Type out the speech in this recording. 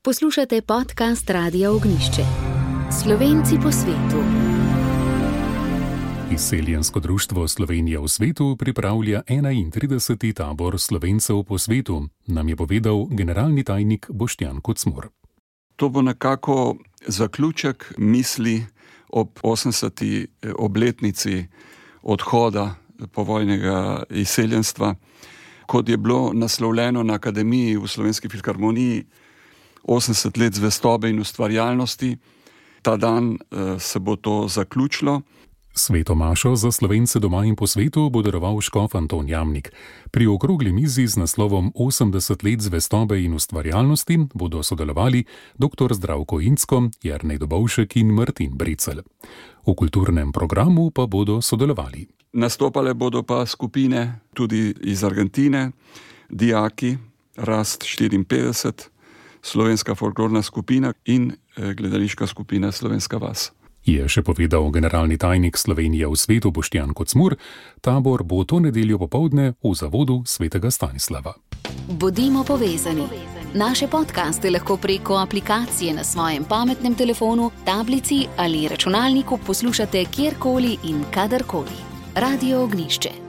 Poslušate podcast Radia Ognjišče. Slovenci po svetu. Izseljensko društvo Slovenija v svetu pripravlja 31. tabor Slovencev po svetu, nam je povedal generalni tajnik Boštjan Kocmur. To bo nekako zaključek misli ob 80. obletnici odhoda povojnega izseljenstva, kot je bilo naslovljeno na Akademiji v Slovenski filharmoniji 80 let zvestobe in ustvarjalnosti. Ta dan se bo to zaključilo. Sveto mašo za Slovence doma in po svetu bo daroval škof Anton Jamnik. Pri okrogli mizi z naslovom 80 let zvestobe in ustvarjalnosti bodo sodelovali dr. Zdravko Incko, Jernej Dobovšek in Martin Brecelj. V kulturnem programu pa bodo sodelovali. Nastopale bodo pa skupine tudi iz Argentine, dijaki, Rast 54, slovenska folklorna skupina in gledališka skupina Slovenska vas. Je še povedal generalni tajnik Slovenije v svetu Boštjan Kocmur. Tabor bo to nedeljo popoldne v zavodu Svetega Stanislava. Bodimo povezani. Naše podcaste lahko preko aplikacije na svojem pametnem telefonu, tablici ali računalniku poslušate kjerkoli in kadarkoli. Radio Ognjišče.